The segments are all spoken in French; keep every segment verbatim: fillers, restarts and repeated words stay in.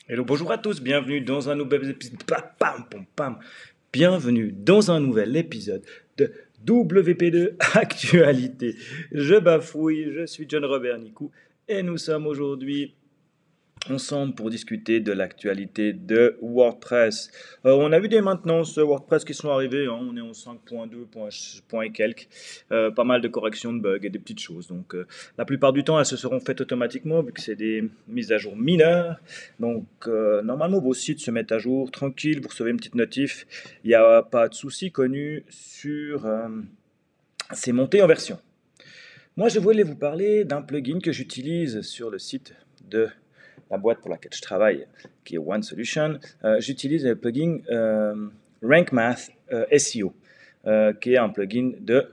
Hello, bonjour à tous, bienvenue dans un nouvel épisode. Pam, pam, pam, pam. Bienvenue dans un nouvel épisode de W P deux Actualité. Je bafouille, je suis John Robert Nicou et nous sommes aujourd'hui ensemble pour discuter de l'actualité de WordPress. Euh, on a vu des maintenances WordPress qui sont arrivées, hein, on est en cinq point deux point, point et quelques, euh, pas mal de corrections de bugs et des petites choses. Donc euh, la plupart du temps elles se seront faites automatiquement vu que c'est des mises à jour mineures. Donc euh, normalement vos sites se mettent à jour tranquille, vous recevez une petite notif, il n'y a pas de souci connu sur euh, ces montées en version. Moi je voulais vous parler d'un plugin que j'utilise sur le site de la boîte pour laquelle je travaille, qui est One Solution. Euh, j'utilise le plugin euh, Rank Math euh, S E O, euh, qui est un plugin de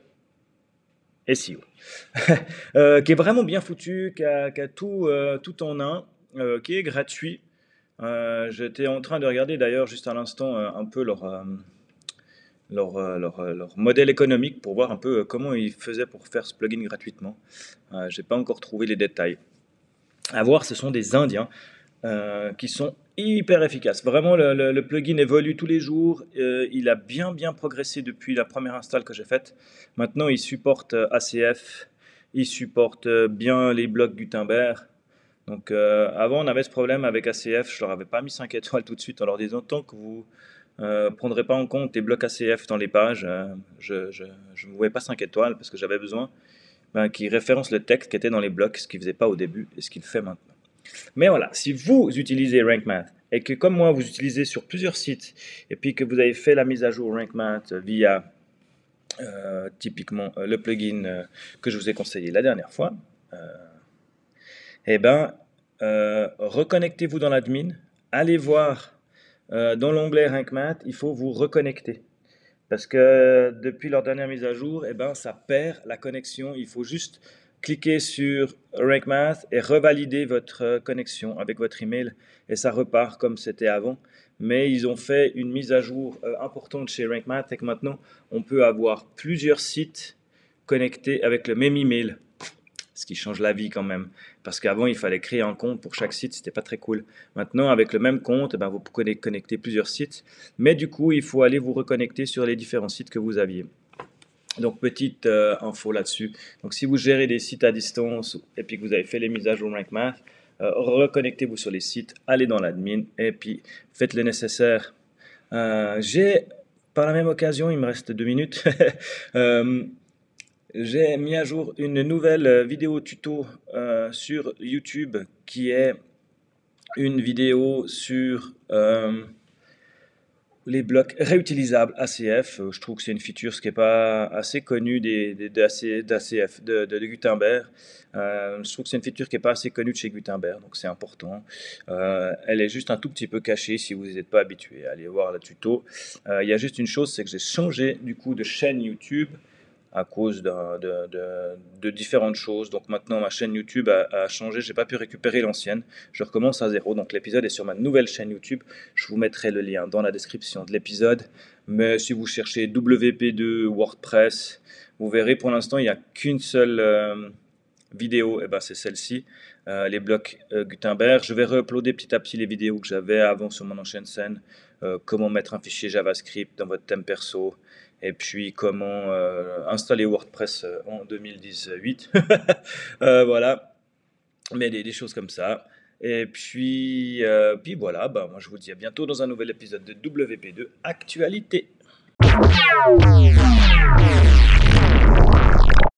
S E O, euh, qui est vraiment bien foutu, qui a, qui a tout, euh, tout en un, euh, qui est gratuit. Euh, j'étais en train de regarder d'ailleurs juste à l'instant euh, un peu leur, euh, leur, euh, leur, euh, leur modèle économique pour voir un peu euh, comment ils faisaient pour faire ce plugin gratuitement. Euh, je n'ai pas encore trouvé les détails. À voir, ce sont des Indiens euh, qui sont hyper efficaces. Vraiment, le, le, le plugin évolue tous les jours. Euh, il a bien, bien progressé depuis la première install que j'ai faite. Maintenant, il supporte A C F. Il supporte bien les blocs Gutenberg. Donc, euh, avant, on avait ce problème avec A C F. Je leur avais pas mis cinq étoiles tout de suite en leur disant tant que vous ne euh, prendrez pas en compte les blocs A C F dans les pages, euh, je ne vous mets pas cinq étoiles parce que j'avais besoin ben, qui référence le texte qui était dans les blocs, ce qu'il ne faisait pas au début et ce qu'il fait maintenant. Mais voilà, si vous utilisez Rank Math et que comme moi vous utilisez sur plusieurs sites et puis que vous avez fait la mise à jour Rank Math via euh, typiquement euh, le plugin euh, que je vous ai conseillé la dernière fois, euh, eh ben euh, reconnectez-vous dans l'admin, allez voir euh, dans l'onglet Rank Math, il faut vous reconnecter. Parce que depuis leur dernière mise à jour, eh ben, ça perd la connexion. Il faut juste cliquer sur Rank Math et revalider votre connexion avec votre email et ça repart comme c'était avant. Mais ils ont fait une mise à jour euh, importante chez Rank Math et que maintenant on peut avoir plusieurs sites connectés avec le même email. Ce qui change la vie quand même. Parce qu'avant, il fallait créer un compte pour chaque site, c'était pas très cool. Maintenant, avec le même compte, eh ben, vous pouvez connecter plusieurs sites. Mais du coup, il faut aller vous reconnecter sur les différents sites que vous aviez. Donc, petite euh, info là-dessus. Donc, si vous gérez des sites à distance et puis que vous avez fait les mises à jour Rank Math, euh, reconnectez-vous sur les sites, allez dans l'admin et puis faites le nécessaire. Euh, j'ai, par la même occasion, il me reste deux minutes, euh, j'ai mis à jour une nouvelle vidéo tuto euh, sur YouTube qui est une vidéo sur euh, les blocs réutilisables A C F. Je trouve que c'est une feature ce qui n'est pas assez connue des, des, d'A C F, de, de, de Gutenberg. Euh, je trouve que c'est une feature qui n'est pas assez connue de chez Gutenberg, donc c'est important. Euh, elle est juste un tout petit peu cachée si vous n'êtes pas habitué à aller voir le tuto. Euh, il y a juste une chose, c'est que j'ai changé du coup de chaîne YouTube à cause de, de, de, de différentes choses. Donc maintenant ma chaîne YouTube a, a changé, je n'ai pas pu récupérer l'ancienne. Je recommence à zéro, donc l'épisode est sur ma nouvelle chaîne YouTube. Je vous mettrai le lien dans la description de l'épisode. Mais si vous cherchez W P deux WordPress, vous verrez pour l'instant il n'y a qu'une seule euh, vidéo, et ben c'est celle-ci, euh, les blocs euh, Gutenberg. Je vais re-uploader petit à petit les vidéos que j'avais avant sur mon ancienne scène. Euh, comment mettre un fichier JavaScript dans votre thème perso, et puis comment euh, installer WordPress en deux mille dix-huit. euh, voilà, mais des, des choses comme ça. Et puis, euh, puis voilà, bah, moi je vous dis à bientôt dans un nouvel épisode de W P deux Actualité.